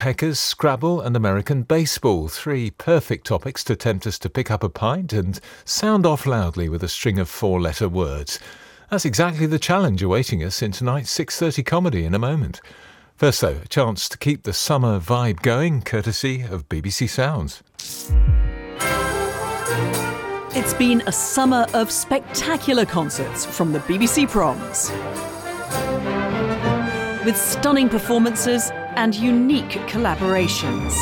Peckers, Scrabble and American baseball. 3 perfect topics to tempt us to pick up a pint and sound off loudly with a string of 4-letter words. That's exactly the challenge awaiting us in tonight's 6:30 comedy in a moment. First though, a chance to keep the summer vibe going, courtesy of BBC Sounds. It's been a summer of spectacular concerts from the BBC Proms. With stunning performances and unique collaborations.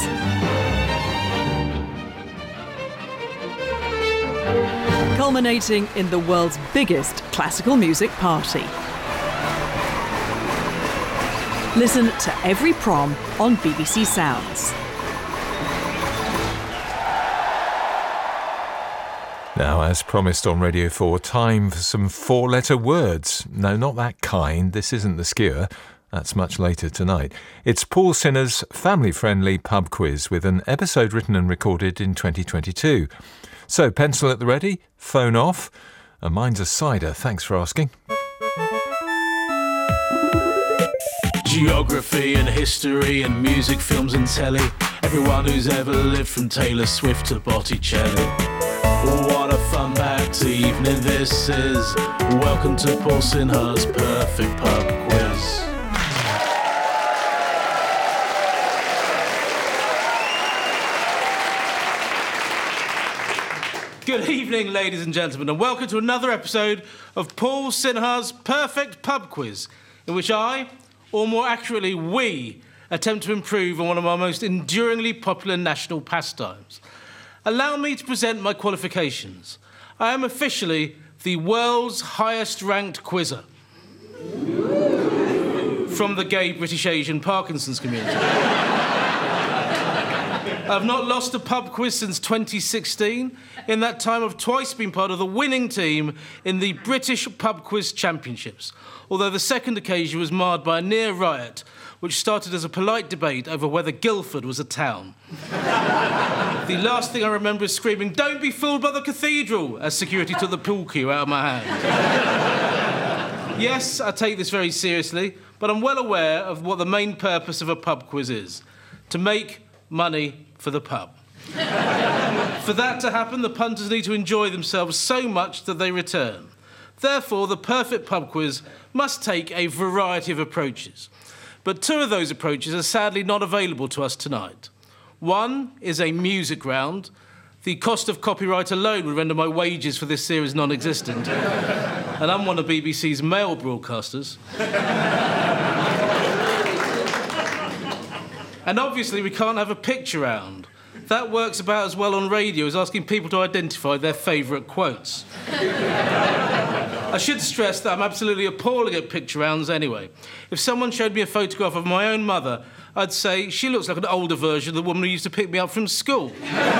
Culminating in the world's biggest classical music party. Listen to every prom on BBC Sounds. Now, as promised on Radio 4, time for some 4-letter words. No, not that kind. This isn't the skewer. That's much later tonight. It's Paul Sinner's family-friendly pub quiz with an episode written and recorded in 2022. So, pencil at the ready, phone off. Mine's a cider, thanks for asking. Geography and history and music, films and telly. Everyone who's ever lived from Taylor Swift to Botticelli. What a fun-packed evening this is. Welcome to Paul Sinner's Perfect Pub Quiz. Good evening, ladies and gentlemen, and welcome to another episode of Paul Sinner's Perfect Pub Quiz, in which I, or more accurately we, attempt to improve on one of our most enduringly popular national pastimes. Allow me to present my qualifications. I am officially the world's highest-ranked quizzer from the gay British Asian Parkinson's community. I've not lost a pub quiz since 2016. In that time, I've twice been part of the winning team in the British Pub Quiz Championships, although the second occasion was marred by a near riot, which started as a polite debate over whether Guildford was a town. The last thing I remember is screaming, "Don't be fooled by the cathedral," as security took the pool cue out of my hand. Yes, I take this very seriously, but I'm well aware of what the main purpose of a pub quiz is: to make money for the pub. For that to happen, the punters need to enjoy themselves so much that they return. Therefore, the perfect pub quiz must take a variety of approaches. But 2 of those approaches are sadly not available to us tonight. One is a music round. The cost of copyright alone would render my wages for this series non-existent. And I'm one of BBC's male broadcasters. And obviously we can't have a picture round. That works about as well on radio as asking people to identify their favourite quotes. I should stress that I'm absolutely appalling at picture rounds anyway. If someone showed me a photograph of my own mother, I'd say she looks like an older version of the woman who used to pick me up from school.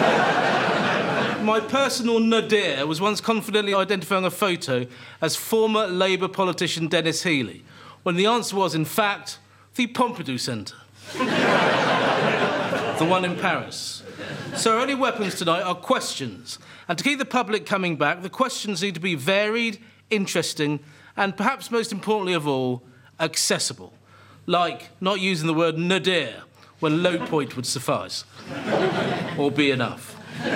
My personal nadir was once confidently identifying a photo as former Labour politician Dennis Healey, when the answer was, in fact, the Pompidou Centre. The one in Paris. So our only weapons tonight are questions. And to keep the public coming back, the questions need to be varied, interesting, and perhaps most importantly of all, accessible. Like not using the word nadir when low point would suffice. Or be enough.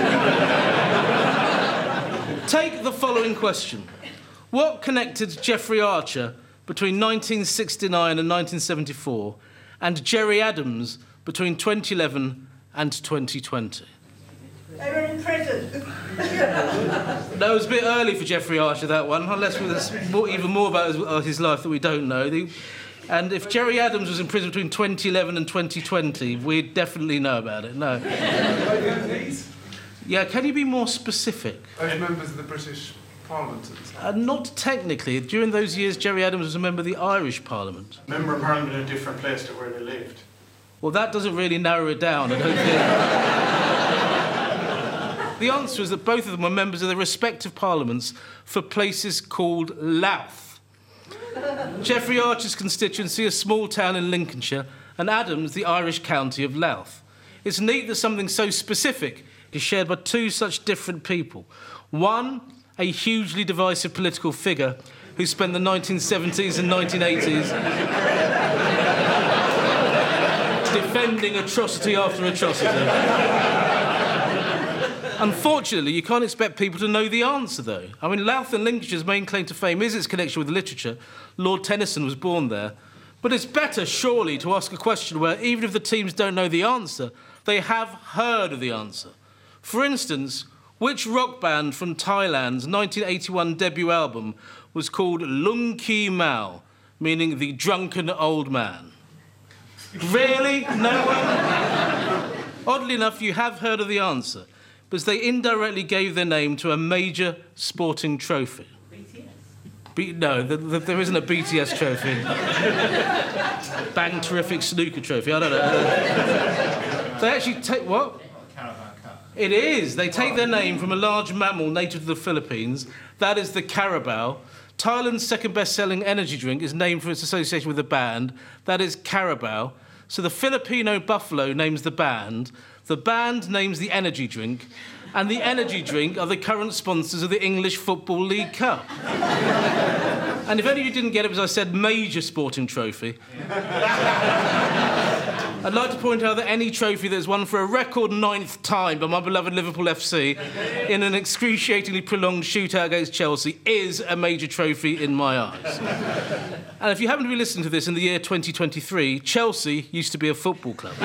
Take the following question. What connected Jeffrey Archer between 1969 and 1974 and Gerry Adams between 2011 and 2020? They were in prison. No, it was a bit early for Jeffrey Archer, that one, unless there's even more about his life that we don't know. And if Gerry Adams was in prison between 2011 and 2020, we'd definitely know about it, no. Yeah, can you be more specific? As members of the British Parliament at the time? Not technically. During those years, Gerry Adams was a member of the Irish Parliament. Member of Parliament in a different place to where they lived. Well, that doesn't really narrow it down, I don't think. The answer is that both of them were members of their respective parliaments for places called Louth. Jeffrey Archer's constituency, a small town in Lincolnshire, and Adams, the Irish county of Louth. It's neat that something so specific is shared by 2 such different people. One, a hugely divisive political figure who spent the 1970s and 1980s defending atrocity after atrocity. Unfortunately, you can't expect people to know the answer, though. I mean, Louth in Lincolnshire's main claim to fame is its connection with literature. Lord Tennyson was born there. But it's better, surely, to ask a question where, even if the teams don't know the answer, they have heard of the answer. For instance, which rock band from Thailand's 1981 debut album was called Lung Ki Mau, meaning the drunken old man? Really? No one? Oddly enough, you have heard of the answer, because they indirectly gave their name to a major sporting trophy. No, there isn't a BTS trophy. Bang Terrific Snooker trophy, I don't know. They actually take... What? Caravan Cup. It is. They take their name from a large mammal native to the Philippines. That is the carabao. Thailand's second best-selling energy drink is named for its association with the band. That is Carabao. So the Filipino buffalo names the band names the energy drink, and the energy drink are the current sponsors of the English Football League Cup. And if any of you didn't get it, because I said major sporting trophy, I'd like to point out that any trophy that is won for a record 9th time by my beloved Liverpool FC in an excruciatingly prolonged shootout against Chelsea is a major trophy in my eyes. And if you happen to be listening to this in the year 2023, Chelsea used to be a football club.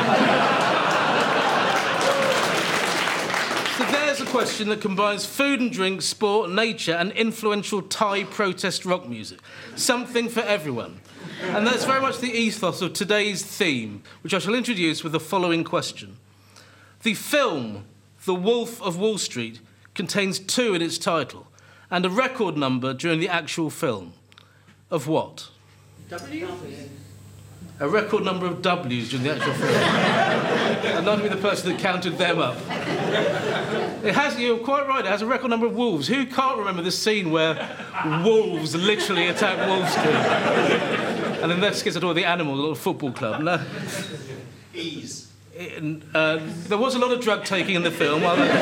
So there's a question that combines food and drink, sport, nature, and influential Thai protest rock music. Something for everyone. And that's very much the ethos of today's theme, which I shall introduce with the following question. The film, The Wolf of Wall Street, contains 2 in its title, and a record number during the actual film. Of what? W? A record number of W's during the actual film. I'd like to be the person that counted them up. It has, you're quite right, it has a record number of wolves. Who can't remember the scene where wolves literally attack Wall Street? And then this gets to all the animals, a little football club. No. Ease. There was a lot of drug taking in the film.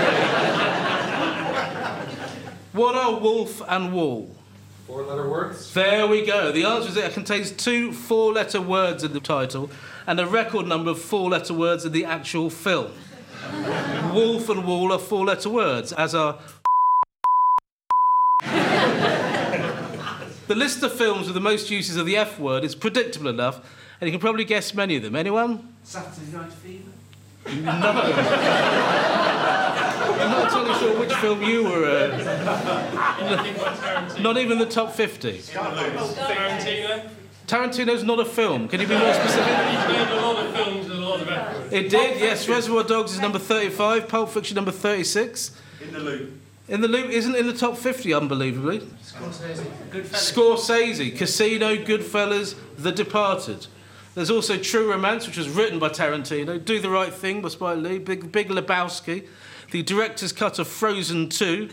What are wolf and wall? 4-letter words. There we go. The answer is it contains 2 4-letter words in the title and a record number of 4-letter words in the actual film. Wolf and wall are 4-letter words, as are... The list of films with the most uses of the F word is predictable enough, and you can probably guess many of them. Anyone? Saturday Night Fever. No. I'm not entirely sure which film you were... Not even the top 50. Tarantino. Tarantino's not a film. Can you be more specific? He's made a lot of films and a lot of efforts. It did, yes. Reservoir Dogs is number 35, Pulp Fiction number 36. In the Loop. In the Loop isn't in the top 50, unbelievably. Scorsese. Goodfellas. Scorsese, Casino, Goodfellas, The Departed. There's also True Romance, which was written by Tarantino. Do the Right Thing by Spike Lee. Big Lebowski. The director's cut of Frozen 2.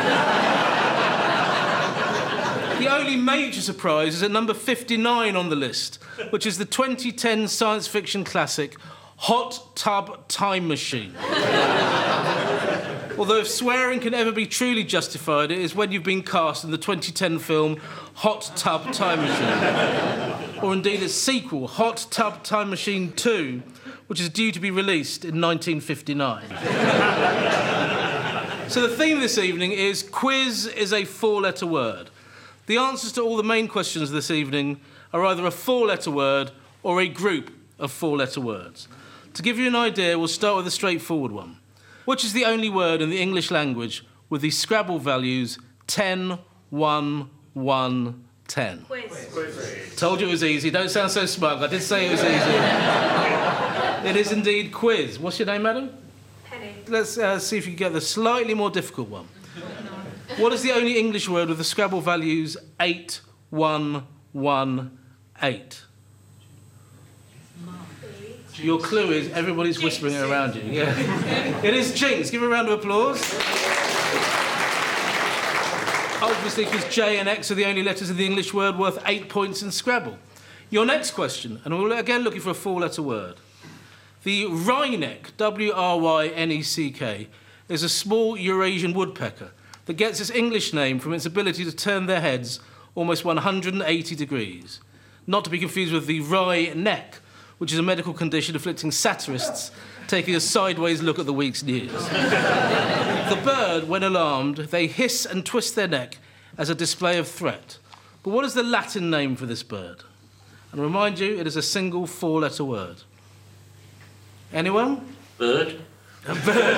The only major surprise is at number 59 on the list, which is the 2010 science fiction classic Hot Tub Time Machine. Although if swearing can ever be truly justified, it is when you've been cast in the 2010 film Hot Tub Time Machine. Or indeed its sequel, Hot Tub Time Machine 2, which is due to be released in 1959. So the theme this evening is quiz is a 4-letter word. The answers to all the main questions this evening are either a 4-letter word or a group of 4-letter words. To give you an idea, we'll start with a straightforward one. Which is the only word in the English language with the Scrabble values 10, 1, 1, 10? Quiz. Told you it was easy. Don't sound so smug. I did say it was easy. It is indeed quiz. What's your name, madam? Penny. Let's see if you can get the slightly more difficult one. What is the only English word with the Scrabble values 8, 1, 1, 8? Your clue is everybody's whispering it around you. Yeah. It is jinx. Give a round of applause. Obviously, because J and X are the only letters of the English word worth 8 points in Scrabble. Your next question, and we're again looking for a 4-letter word. The wryneck, W-R-Y-N-E-C-K, is a small Eurasian woodpecker that gets its English name from its ability to turn their heads almost 180 degrees. Not to be confused with the wry neck, which is a medical condition afflicting satirists taking a sideways look at the week's news. The bird, when alarmed, they hiss and twist their neck as a display of threat. But what is the Latin name for this bird? And I remind you, it is a single 4-letter word. Anyone? Bird. A bird.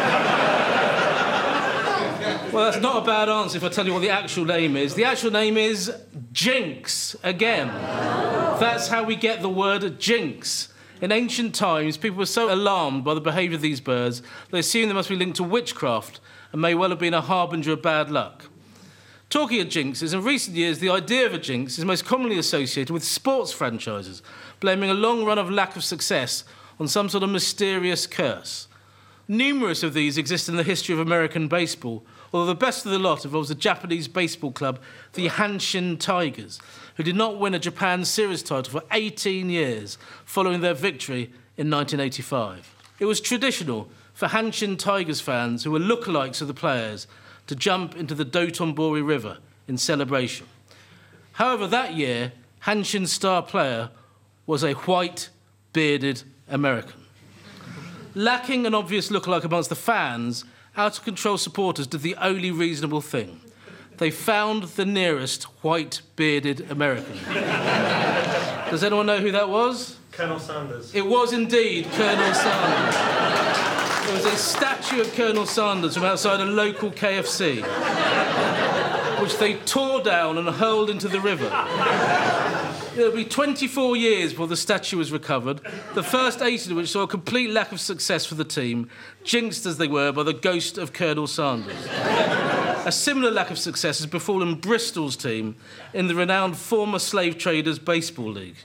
Well, that's not a bad answer if I tell you what the actual name is. The actual name is jinx, again. That's how we get the word jinx. In ancient times, people were so alarmed by the behaviour of these birds, they assumed they must be linked to witchcraft and may well have been a harbinger of bad luck. Talking of jinxes, in recent years, the idea of a jinx is most commonly associated with sports franchises, blaming a long run of lack of success on some sort of mysterious curse. Numerous of these exist in the history of American baseball, although the best of the lot involves the Japanese baseball club, the Hanshin Tigers, who did not win a Japan Series title for 18 years following their victory in 1985. It was traditional for Hanshin Tigers fans, who were lookalikes of the players, to jump into the Dotonbori River in celebration. However, that year, Hanshin's star player was a white, bearded American. Lacking an obvious lookalike amongst the fans, out-of-control supporters did the only reasonable thing. They found the nearest white, bearded American. Does anyone know who that was? Colonel Sanders. It was indeed Colonel Sanders. There was a statue of Colonel Sanders from outside a local KFC, which they tore down and hurled into the river. It'll be 24 years before the statue was recovered, the first 8 of which saw a complete lack of success for the team, jinxed as they were by the ghost of Colonel Sanders. A similar lack of success has befallen Bristol's team in the renowned former slave traders baseball league.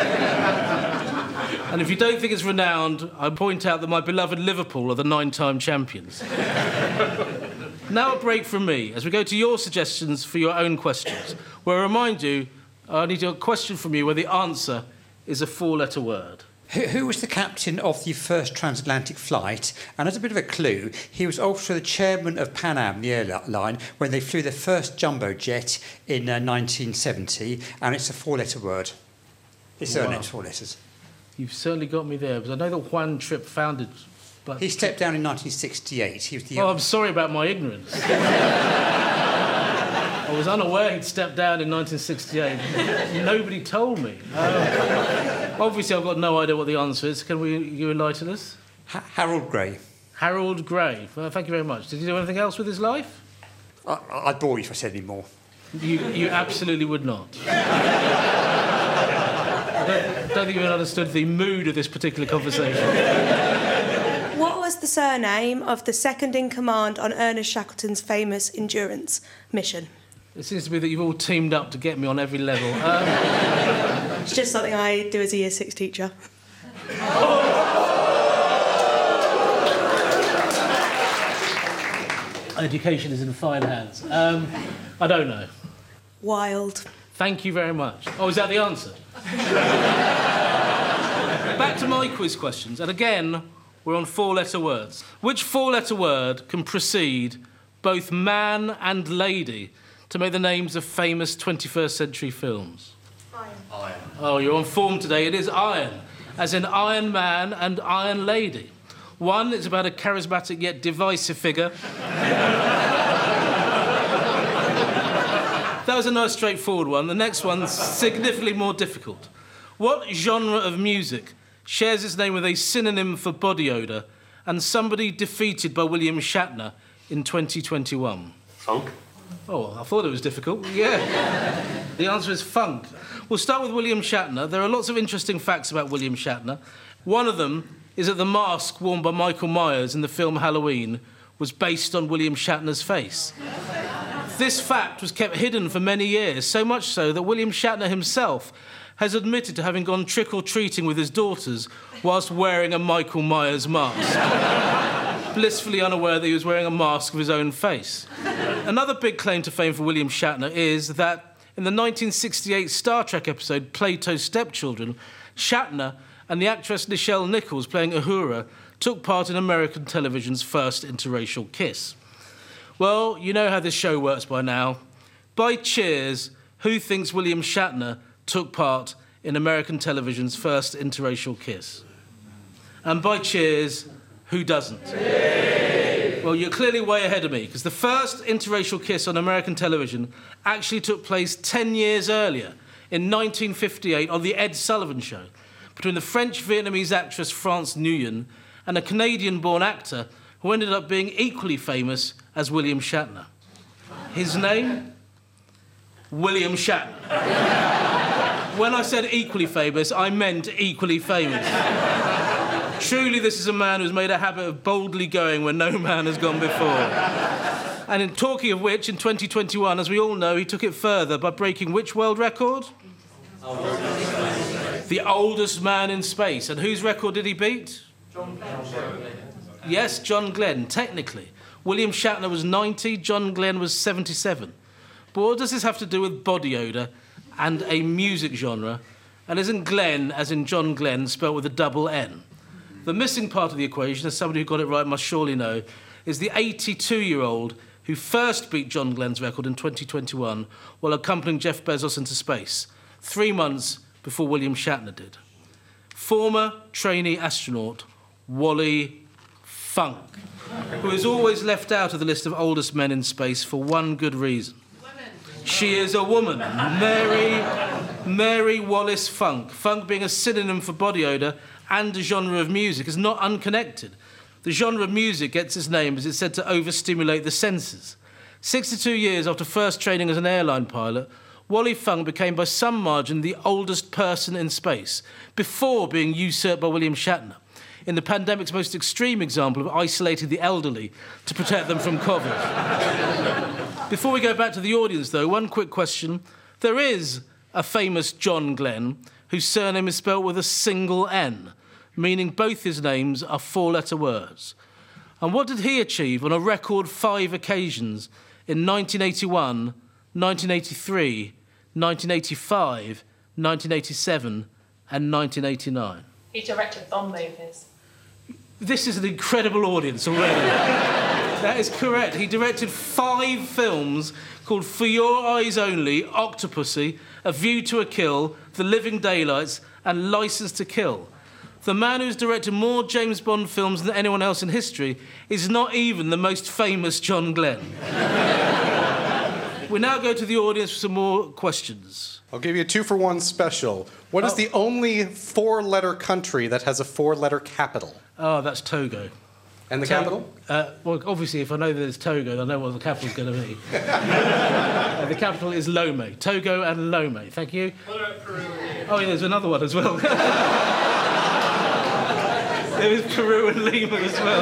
And if you don't think it's renowned, I point out that my beloved Liverpool are the 9-time champions. Now a break from me as we go to your suggestions for your own questions, where I remind you I need a question from you where the answer is a 4-letter word. Who was the captain of the first transatlantic flight? And as a bit of a clue, he was also the chairman of Pan Am, the airline, when they flew their first jumbo jet in 1970, and it's a 4-letter word. His surname's 4 letters. You've certainly got me there, because I know that Juan Trippe founded... But... He stepped down in 1968. He was the... Oh, I'm sorry about my ignorance. I was unaware he'd stepped down in 1968. Nobody told me. Obviously, I've got no idea what the answer is. Can you enlighten us? Harold Gray. Harold Gray. Well, thank you very much. Did he do anything else with his life? I'd bore you if I said any more. You absolutely would not. I don't think you understood the mood of this particular conversation. What was the surname of the second-in-command on Ernest Shackleton's famous endurance mission? It seems to be that you've all teamed up to get me on every level. It's just something I do as a Year 6 teacher. Education is in fine hands. I don't know. Wild. Thank you very much. Oh, is that the answer? Back to my quiz questions. And again, we're on 4-letter words. Which 4-letter word can precede both man and lady to make the names of famous 21st century films? Iron. Oh, you're on form today. It is iron, as in Iron Man and Iron Lady. One is about a charismatic yet divisive figure. That was a nice straightforward one. The next one's significantly more difficult. What genre of music shares its name with a synonym for body odour and somebody defeated by William Shatner in 2021? Funk. Oh, I thought it was difficult. Yeah. The answer is funk. We'll start with William Shatner. There are lots of interesting facts about William Shatner. One of them is that the mask worn by Michael Myers in the film Halloween was based on William Shatner's face. This fact was kept hidden for many years, so much so that William Shatner himself has admitted to having gone trick-or-treating with his daughters whilst wearing a Michael Myers mask, blissfully unaware that he was wearing a mask of his own face. Another big claim to fame for William Shatner is that in the 1968 Star Trek episode Plato's Stepchildren, Shatner and the actress Nichelle Nichols, playing Uhura, took part in American television's first interracial kiss. Well, you know how this show works by now. By cheers, who thinks William Shatner took part in American television's first interracial kiss? And by cheers, who doesn't? Well, you're clearly way ahead of me, because the first interracial kiss on American television actually took place 10 years earlier, in 1958, on The Ed Sullivan Show, between the French-Vietnamese actress France Nguyen and a Canadian-born actor who ended up being equally famous as William Shatner. His name? William Shatner. When I said equally famous, I meant equally famous. Truly, this is a man who's made a habit of boldly going where no man has gone before. And in talking of which, in 2021, as we all know, he took it further by breaking which world record? The oldest man in space. And whose record did he beat? John Glenn. Yes, John Glenn, technically. William Shatner was 90, John Glenn was 77. But what does this have to do with body odour and a music genre? And isn't Glenn, as in John Glenn, spelt with a double N? The missing part of the equation, as somebody who got it right must surely know, is the 82-year-old who first beat John Glenn's record in 2021 while accompanying Jeff Bezos into space, 3 months before William Shatner did. Former trainee astronaut Wally Funk, who is always left out of the list of oldest men in space for one good reason. She is a woman, Mary Wallace Funk. Funk being a synonym for body odour and a genre of music is not unconnected. The genre of music gets its name as it's said to overstimulate the senses. 62 years after first training as an airline pilot, Wally Funk became by some margin the oldest person in space, before being usurped by William Shatner, in the pandemic's most extreme example of isolating the elderly to protect them from COVID. Before we go back to the audience, though, one quick question. There is a famous John Glenn whose surname is spelt with a single N, meaning both his names are 4-letter words. And what did he achieve on a record 5 occasions in 1981, 1983, 1985, 1987 and 1989? He directed Bond movies. This is an incredible audience already. That is correct. He directed 5 films called For Your Eyes Only, Octopussy, A View to a Kill, The Living Daylights and Licence to Kill. The man who's directed more James Bond films than anyone else in history is not even the most famous John Glenn. We now go to the audience for some more questions. I'll give you a 2-for-1 special. What is the only 4-letter country that has a 4-letter capital? Oh, that's Togo. And the capital? Well, obviously, if I know that it's Togo, I know what the capital's going to be. The capital is Lomé. Togo and Lomé. Thank you. What about Peru? Oh, yeah, there's another one as well. There is Peru and Lima as well.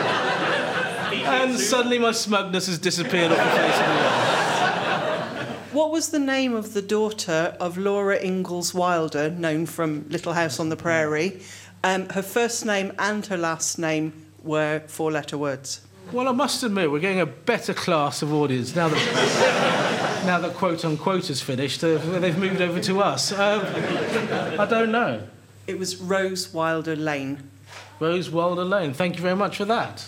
And suddenly my smugness has disappeared off the face of the earth. What was the name of the daughter of Laura Ingalls Wilder, known from Little House on the Prairie? Her first name and her last name were 4-letter words. Well, I must admit, we're getting a better class of audience now that quote-unquote is finished. They've moved over to us. I don't know. It was Rose Wilder Lane. Rose Wilder Lane. Thank you very much for that.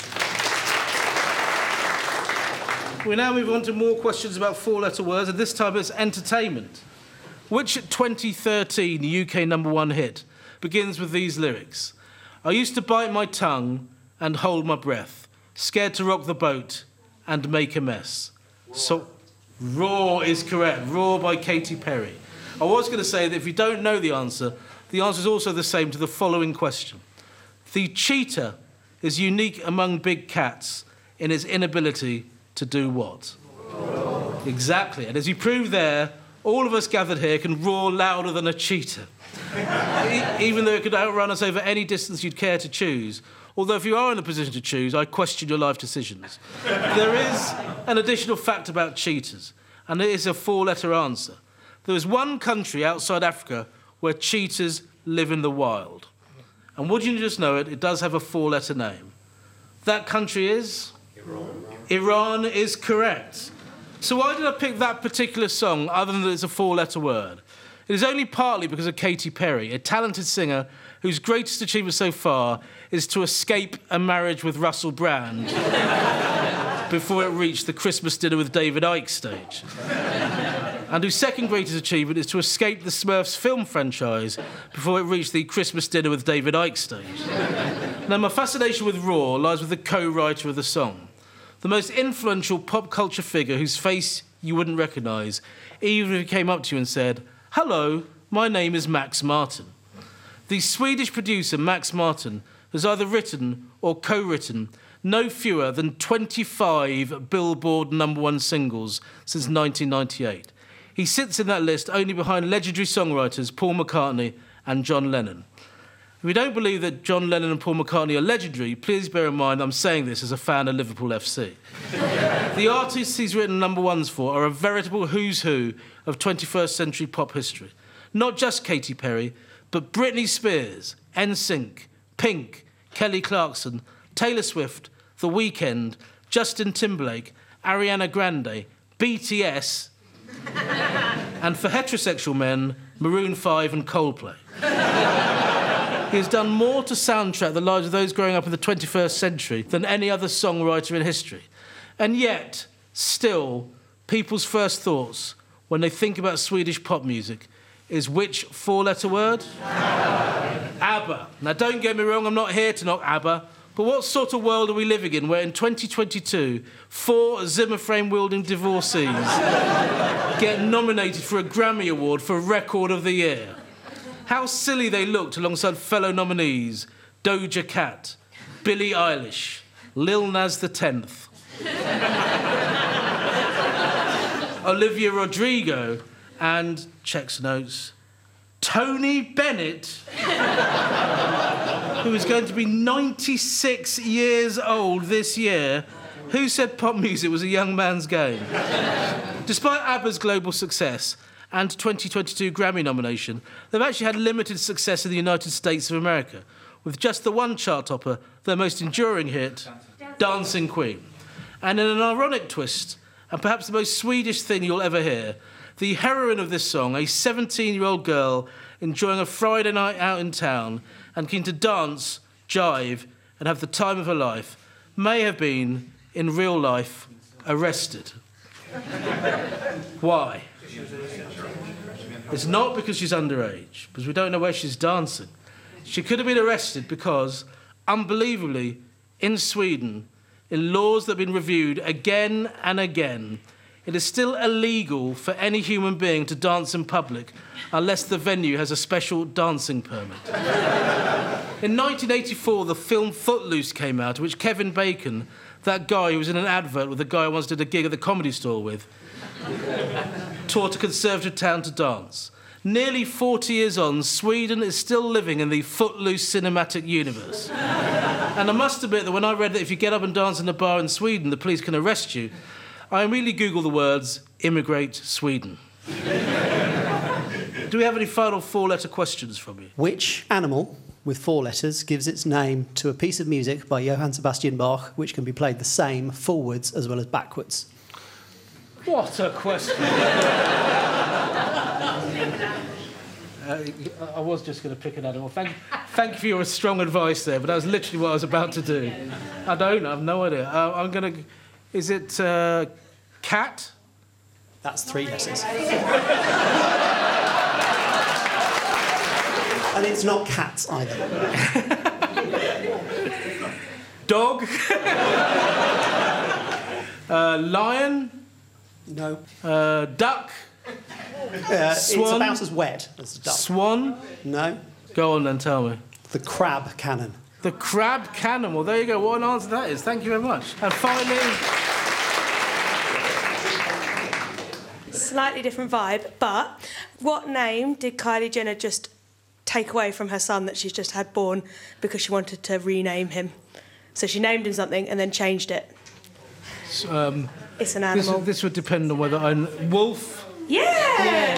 We now move on to more questions about 4-letter words, and this time it's entertainment. Which 2013 UK #1 hit begins with these lyrics? I used to bite my tongue and hold my breath, scared to rock the boat and make a mess. So, Raw is correct. Raw by Katy Perry. I was going to say that if you don't know the answer is also the same to the following question. The cheetah is unique among big cats in its inability to do what? Roar. Exactly. And as you proved there, all of us gathered here can roar louder than a cheetah. Even though it could outrun us over any distance you'd care to choose. Although if you are in a position to choose, I question your life decisions. There is an additional fact about cheetahs, and it is a 4-letter answer. There is one country outside Africa where cheetahs live in the wild. And would you just know it, it does have a 4-letter name. That country is? Iran. Iran is correct. So why did I pick that particular song other than that it's a 4-letter word? It is only partly because of Katy Perry, a talented singer whose greatest achievement so far is to escape a marriage with Russell Brand before it reached the Christmas dinner with David Icke stage. and whose second greatest achievement is to escape the Smurfs film franchise before it reached the Christmas dinner with David Icke stage. Now, my fascination with Raw lies with the co-writer of the song, the most influential pop culture figure whose face you wouldn't recognise, even if he came up to you and said, "Hello, my name is Max Martin." The Swedish producer Max Martin has either written or co-written no fewer than 25 Billboard #1 singles since 1998. He sits in that list only behind legendary songwriters Paul McCartney and John Lennon. If you don't believe that John Lennon and Paul McCartney are legendary, please bear in mind I'm saying this as a fan of Liverpool FC. The artists he's written #1s for are a veritable who's who of 21st century pop history. Not just Katy Perry, but Britney Spears, NSYNC, Pink, Kelly Clarkson, Taylor Swift, The Weeknd, Justin Timberlake, Ariana Grande, BTS, and for heterosexual men, Maroon 5 and Coldplay. He has done more to soundtrack the lives of those growing up in the 21st century than any other songwriter in history. And yet, still, people's first thoughts when they think about Swedish pop music is which four-letter word? ABBA. Now, don't get me wrong, I'm not here to knock ABBA, but what sort of world are we living in where in 2022, 4 Zimmer frame-wielding divorcees get nominated for a Grammy Award for Record of the Year? How silly they looked alongside fellow nominees Doja Cat, Billie Eilish, Lil Nas X, Olivia Rodrigo, and, checks notes, Tony Bennett, who is going to be 96 years old this year. Who said pop music was a young man's game? Despite ABBA's global success and 2022 Grammy nomination, they've actually had limited success in the United States of America, with just the one chart topper, their most enduring hit, Dancing Queen. And in an ironic twist, and perhaps the most Swedish thing you'll ever hear, the heroine of this song, a 17-year-old girl enjoying a Friday night out in town and keen to dance, jive, and have the time of her life, may have been, in real life, arrested. Why? It's not because she's underage, because we don't know where she's dancing. She could have been arrested because, unbelievably, in Sweden, in laws that have been reviewed again and again, it is still illegal for any human being to dance in public unless the venue has a special dancing permit. In 1984, the film Footloose came out, in which Kevin Bacon, that guy who was in an advert with the guy I once did a gig at the Comedy Store with, taught a conservative town to dance. Nearly 40 years on, Sweden is still living in the Footloose cinematic universe. And I must admit that when I read that if you get up and dance in a bar in Sweden, the police can arrest you, I immediately Googled the words, immigrate Sweden. Do we have any final 4-letter questions from you? Which animal, with 4 letters, gives its name to a piece of music by Johann Sebastian Bach, which can be played the same forwards as well as backwards? What a question. I was just going to pick an animal. Thank you for your strong advice there, but that was literally what I was about to do. I have no idea. I'm going to... Is it cat? That's 3 letters. And it's not cats either. Dog? Lion? No. Duck? It's about as wet as a duck. Swan? No. Go on then, tell me. The crab cannon. The crab cannon. Well, there you go. What an answer that is. Thank you very much. And finally... Slightly different vibe, but what name did Kylie Jenner just take away from her son that she's just had born because she wanted to rename him? So she named him something and then changed it. It's an animal. This would depend on whether I'm... Wolf? Yeah!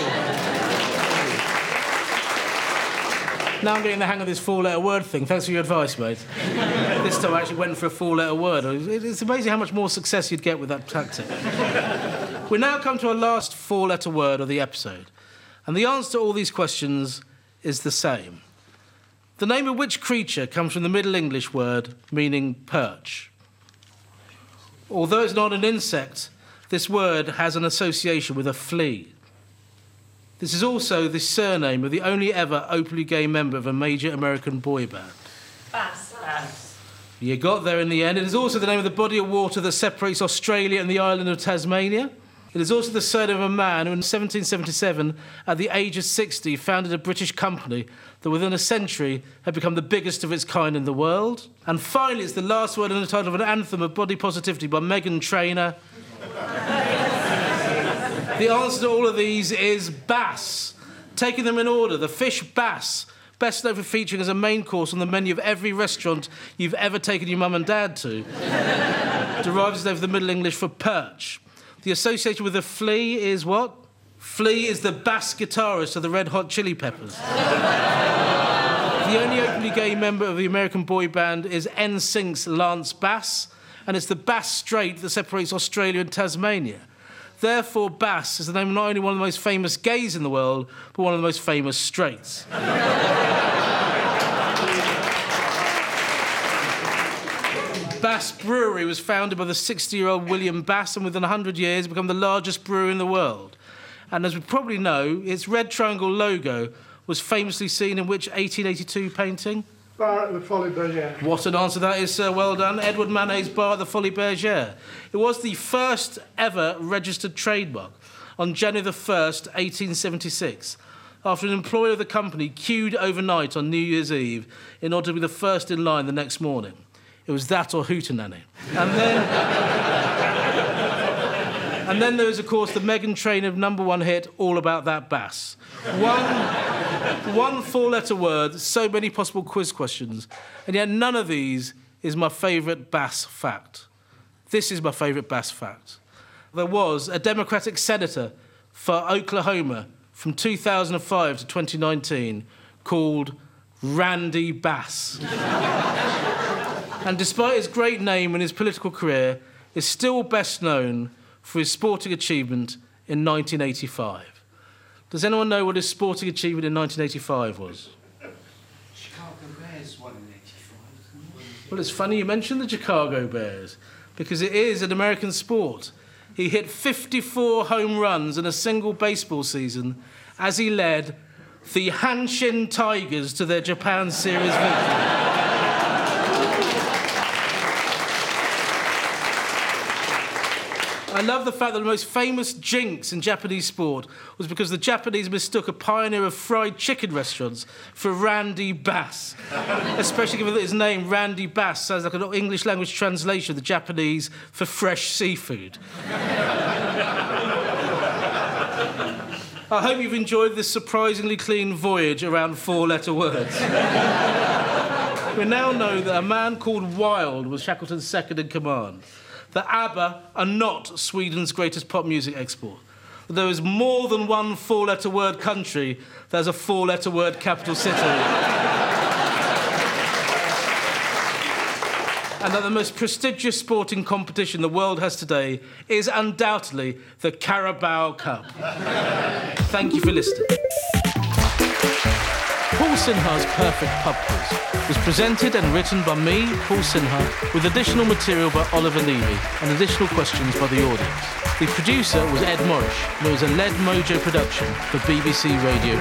Now I'm getting the hang of this 4-letter word thing. Thanks for your advice, mate. This time I actually went for a 4-letter word. It's amazing how much more success you'd get with that tactic. We now come to our last 4-letter word of the episode. And the answer to all these questions is the same. The name of which creature comes from the Middle English word meaning perch? Although it's not an insect, this word has an association with a flea. This is also the surname of the only ever openly gay member of a major American boy band. Bass. You got there in the end. It is also the name of the body of water that separates Australia and the island of Tasmania. It is also the surname of a man who in 1777, at the age of 60, founded a British company that within a century had become the biggest of its kind in the world. And finally, it's the last word in the title of an anthem of body positivity by Meghan Trainor. The answer to all of these is bass. Taking them in order, the fish bass, best known for featuring as a main course on the menu of every restaurant you've ever taken your mum and dad to, derives its name from the Middle English for perch. The association with the flea is what? Flea is the bass guitarist of the Red Hot Chili Peppers. The only openly gay member of the American boy band is NSYNC's Lance Bass, and it's the Bass Strait that separates Australia and Tasmania. Therefore, Bass is the name of not only one of the most famous gays in the world, but one of the most famous straights. Bass Brewery was founded by the 60-year-old William Bass, and within 100 years become the largest brewery in the world. And as we probably know, its red triangle logo was famously seen in which 1882 painting? Bar at the Folies Bergère. What an answer that is, sir. Well done. Edward Manet's Bar at the Folies Bergère. It was the first ever registered trademark on January the 1st, 1876, after an employee of the company queued overnight on New Year's Eve in order to be the first in line the next morning. It was that or hootenanny. And then there was, of course, the Meghan Trainor #1 hit, All About That Bass. One four-letter word, so many possible quiz questions, and yet none of these is my favourite bass fact. This is my favourite bass fact. There was a Democratic senator for Oklahoma from 2005 to 2019 called Randy Bass. And despite his great name and his political career, is still best known for his sporting achievement in 1985. Does anyone know what his sporting achievement in 1985 was? Chicago Bears won in 85. Well, it's funny you mentioned the Chicago Bears, because it is an American sport. He hit 54 home runs in a single baseball season as he led the Hanshin Tigers to their Japan Series victory. I love the fact that the most famous jinx in Japanese sport was because the Japanese mistook a pioneer of fried chicken restaurants for Randy Bass. Especially given that his name, Randy Bass, sounds like an English language translation of the Japanese for fresh seafood. I hope you've enjoyed this surprisingly clean voyage around four-letter words. We now know that a man called Wilde was Shackleton's second in command. That ABBA are not Sweden's greatest pop music export. That there is more than one four-letter word country that has a four-letter word capital city. And that the most prestigious sporting competition the world has today is undoubtedly the Carabao Cup. Thank you for listening. Paul Sinha's Perfect Pub Quiz was presented and written by me, Paul Sinha, with additional material by Oliver Levy and additional questions by the audience. The producer was Ed Morrish, and it was a Led Mojo production for BBC Radio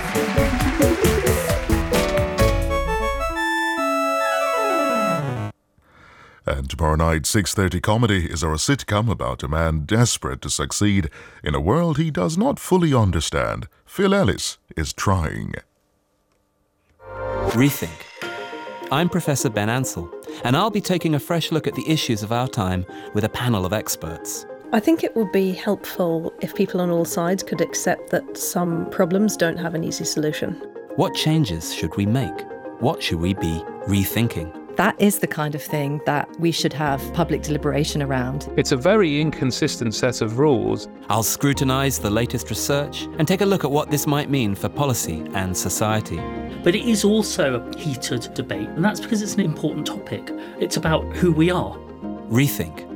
4. And tomorrow night, 6:30 Comedy is our sitcom about a man desperate to succeed in a world he does not fully understand. Phil Ellis is trying. Rethink. I'm Professor Ben Ansell, and I'll be taking a fresh look at the issues of our time with a panel of experts. I think it would be helpful if people on all sides could accept that some problems don't have an easy solution. What changes should we make? What should we be rethinking? That is the kind of thing that we should have public deliberation around. It's a very inconsistent set of rules. I'll scrutinise the latest research and take a look at what this might mean for policy and society. But it is also a heated debate, and that's because it's an important topic. It's about who we are. Rethink.